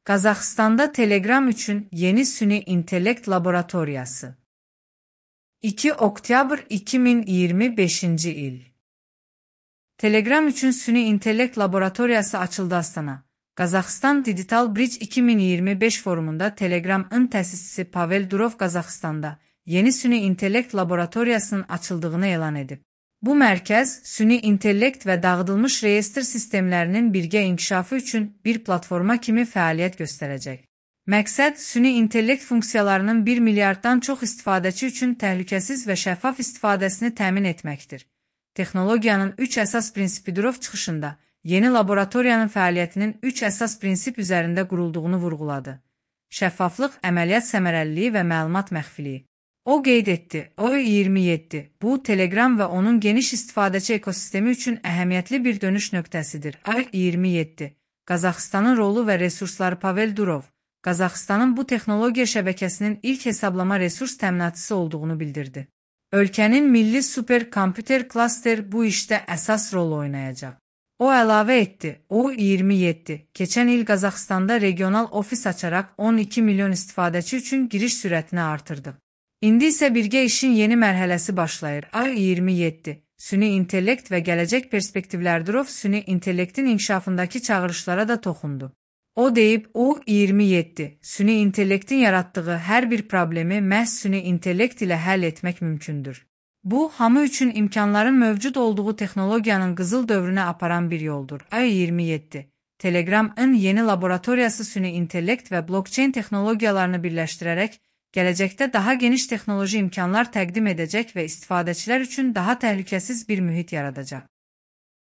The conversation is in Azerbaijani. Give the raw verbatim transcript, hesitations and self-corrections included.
Qazaxıstanda Telegram üçün yeni süni intellekt laboratoriyası. iki oktyabr iki min iyirmi beşinci il. Telegram üçün süni intellekt laboratoriyası açıldı Astana. Qazaxıstan Digital Bridge iki min iyirmi beş forumunda Telegram'ın təsisçisi Pavel Durov Qazaxıstanda yeni süni intellekt laboratoriyasının açıldığını elan edib. Bu mərkəz, süni intellekt və dağıdılmış reyestr sistemlərinin birgə inkişafı üçün bir platforma kimi fəaliyyət göstərəcək. Məqsəd, süni intellekt funksiyalarının bir milyarddan çox istifadəçi üçün təhlükəsiz və şəffaf istifadəsini təmin etməkdir. Texnologiyanın üç əsas prinsipi Durov çıxışında, yeni laboratoriyanın fəaliyyətinin üç əsas prinsip üzərində qurulduğunu vurğuladı. Şəffaflıq, əməliyyat səmərəliliyi və məlumat məxfiliyi. O qeyd etdi, O iyirmi yeddi, bu Telegram və onun geniş istifadəçi ekosistemi üçün əhəmiyyətli bir dönüş nöqtəsidir. O iyirmi yeddi, Qazaxıstanın rolu və resursları Pavel Durov, Qazaxıstanın bu texnologiya şəbəkəsinin ilk hesablama resurs təminatçısı olduğunu bildirdi. Ölkənin milli superkomputer klaster bu işdə əsas rol oynayacaq. O əlavə etdi, O iyirmi yeddi, keçən il Qazaxıstanda regional ofis açaraq on iki milyon istifadəçi üçün giriş sürətini artırdıq. İndi isə birgə işin yeni mərhələsi başlayır. O iyirmi yeddi, süni intellekt və gələcək perspektivlər Durov süni intellektin inkişafındakı çağırışlara da toxundu. O deyib, O iyirmi yeddi, süni intellektin yaratdığı hər bir problemi məhz süni intellekt ilə həll etmək mümkündür. Bu, hamı üçün imkanların mövcud olduğu texnologiyanın qızıl dövrünə aparan bir yoldur. O iyirmi yeddi, Telegram'ın yeni laboratoriyası süni intellekt və blockchain texnologiyalarını birləşdirərək, gələcəkdə daha geniş texnoloji imkanlar təqdim edəcək və istifadəçilər üçün daha təhlükəsiz bir mühit yaradacaq.